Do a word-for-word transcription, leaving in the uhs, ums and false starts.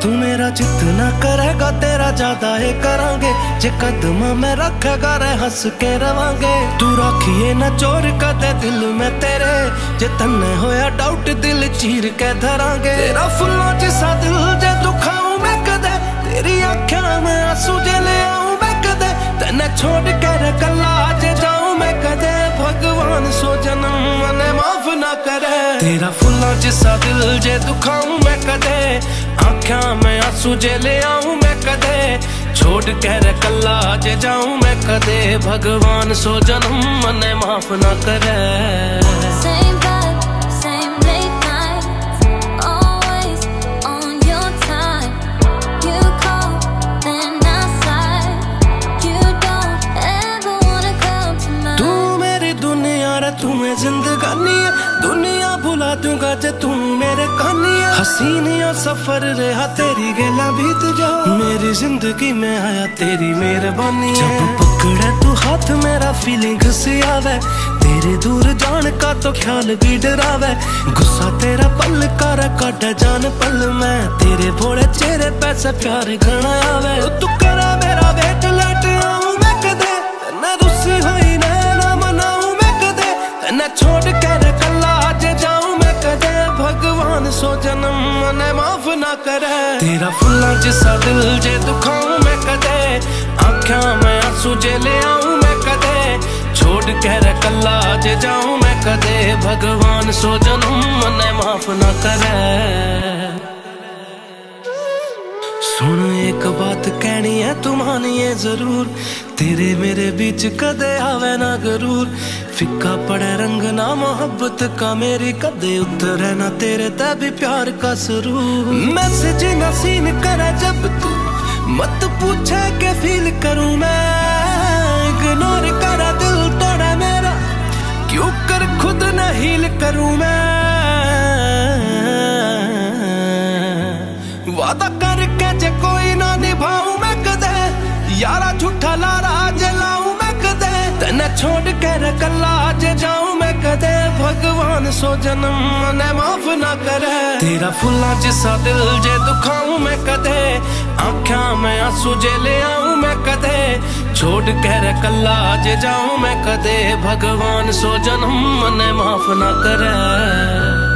मेरा जितना करेगा तेरा ज्यादा है करांगे, जे कदम में रखेगा रे हंस के रवांगे। तू रखिए न चोर कदे दिल में तेरे, जे तन्ने होया डाउट दिल चीर के धरांगे। तेरा फुल्ला जिसा दिल जे दुखाऊं मैं कदे, तेरी आँखों में आंसू जे ले आऊं मैं कदे, तन्ने छोड़ के रे कल्ला जे जाऊं मैं कदे। भगवान सो जन्म मने माफ ना करे। तेरा फुल्ला जिसा दिल जे दुखाऊं मैं कदे, आँखों में आंसू जे ले आऊं मैं कदे, छोड़ के रे कल्ला जे जाऊं मैं कदे। भगवान सो जन्म मने माफ ना करे। तुम्हें जिंदगानी है, दुनिया भुला दूंगा जे तू मेरे कहानी है। हसीनिया सफर रहा तेरी गेला बीत जा, मेरी जिंदगी में आया तेरी मेहरबानी है। जब पकड़े तू हाथ मेरा फीलिंग सी आवे, तेरे दूर जान का तो ख्याल भी डरावे। गुस्सा तेरा पल कर कट जान पल में, तेरे भोले चेहरे पैसे प्यार घना आवे। तू करा मेरा वेट लेट आऊं मैं कदे, ना रुसी होई ना मनाऊं मैं कदे, न छोड़ कर कल्ला जे जाऊं मैं कदे। भगवान सो जन्म मने माफ ना करे। तेरा फुल्ला जिसा दिल जे दुखाऊं मैं कदे, आँखों में आंसू जे ले आऊं मैं कदे, छोड़ कर कल्ला जे जाऊं मैं कदे। भगवान सो जन्म मने माफ ना करे। सुन एक बात कहनी है तू मानिए जरूर, तेरे मेरे बीच कदे आवे ना गरूर। फिक्का पड़े रंग ना मोहब्बत का मेरी, कदे उतरे ना तेरे ते भी प्यार का सुरूर। मैसेज ना सीन करे जब तू मत पूछे के फील करूं मैं, इग्नोर करा दिल तोड़ा मेरा, क्यों कर खुद न हील करूं मैं। वादा करके जे कोई ना निभाऊं मैं कदे, यारा झूठा लारा जलाऊं मैं कदे, तेने छोड़ कर कल्ला जे जाऊं मैं कदे। भगवान सो जन्म मने माफ ना करे। तेरा फुल्ला जिसा दिल जे दुखाऊं मैं कदे, आँखों में आंसू जे ले आऊं मैं कदे, छोड़ कर कल्ला जे जाऊं मैं कदे। भगवान सो जन्म मने माफ ना करे।